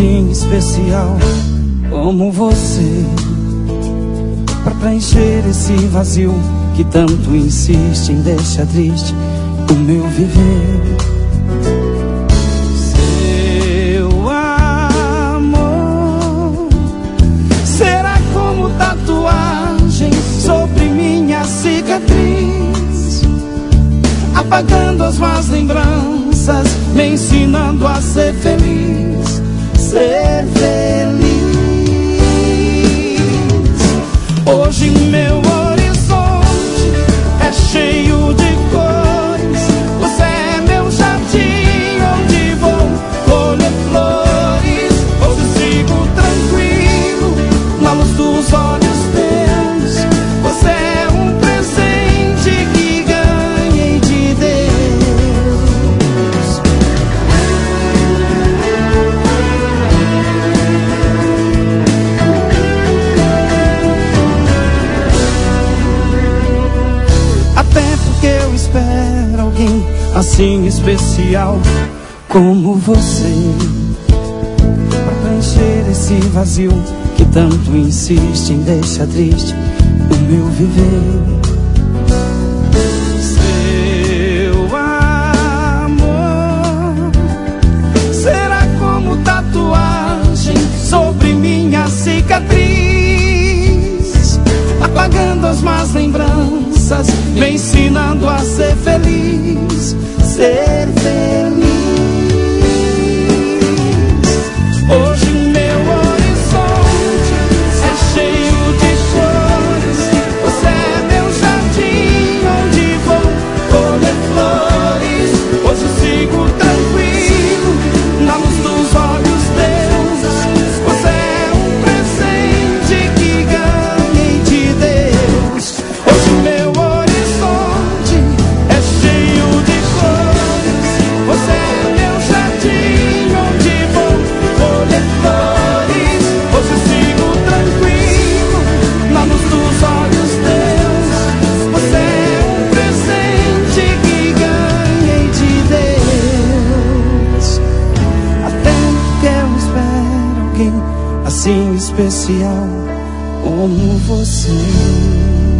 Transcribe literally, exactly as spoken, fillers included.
assim especial como você, pra preencher esse vazio que tanto insiste em deixar triste o meu viver. Seu amor será como tatuagem sobre minha cicatriz, apagando as más lembranças, me ensinando a ser feliz, ser feliz. Hoje meu horizonte é cheio de cores, você é meu jardim onde vou colher flores. Hoje sigo tranquilo na luz dos olhos teus, você é um presente que ganhei de Deus. Até porque eu espero alguém assim especial como você, pra preencher esse vazio que tanto insiste em deixar triste o meu viver. Seu amor será como tatuagem sobre minha cicatriz, apagando as más lembranças, me ensinando a ser feliz, ser feliz. Hoje meu horizonte é cheio de cores, você é meu jardim onde vou colher flores. Hoje sigo tranquilo na luz dos olhos teus, você é um presente que ganhei de Deus. Hoje meu horizonte é cheio de cores, você é meu jardim onde vou colher flores. Hoje sigo tranquilo na luz dos olhos teus, você é um presente que ganhei de Deus. Até que eu espero alguém assim especial como você.